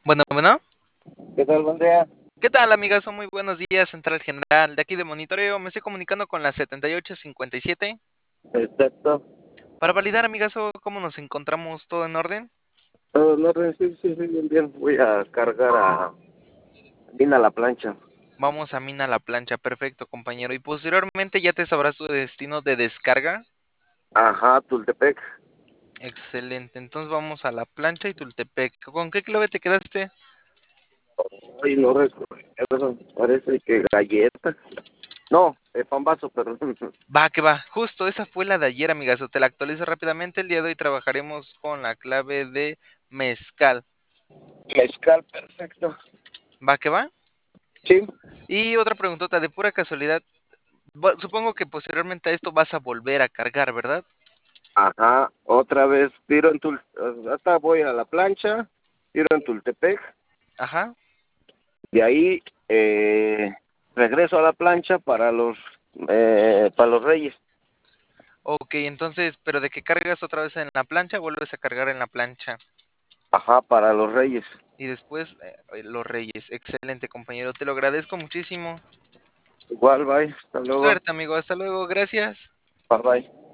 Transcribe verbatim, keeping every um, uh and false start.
Bueno, bueno. ¿Qué tal, buen día? ¿Qué tal, amigazo? Muy buenos días, Central General. De aquí de Monitoreo, me estoy comunicando con la setenta y ocho cincuenta y siete. Perfecto. Para validar, amigazo, cómo nos encontramos, ¿todo en orden? Todo en orden, sí, sí, sí, bien, bien. Voy a cargar a Vina la plancha. Vamos a Mina La Plancha, perfecto, compañero. Y posteriormente ya te sabrás tu destino de descarga. Ajá, Tultepec. Excelente, entonces vamos a La Plancha y Tultepec. ¿Con qué clave te quedaste? Ay, no recuerdo. Parece que galleta. No, eh, pambazo, perdón. Va, que va. Justo, esa fue la de ayer, amigazo. Te la actualizo rápidamente. El día de hoy trabajaremos con la clave de mezcal. Mezcal, perfecto. Va, que va. Sí. Y otra preguntota, de pura casualidad, bu- supongo que posteriormente a esto vas a volver a cargar, ¿verdad? Ajá, otra vez tiro en Tul... Hasta voy a la plancha, tiro en Tultepec. Ajá. De ahí eh, regreso a la plancha para los, eh, para los Reyes. Ok, entonces, pero de que cargas otra vez en la plancha, vuelves a cargar en la plancha. Ajá, para los Reyes. Y después eh, los reyes. Excelente, compañero. Te lo agradezco muchísimo. Igual, bye. Hasta luego. Suerte, amigo. Hasta luego. Gracias. Bye, bye.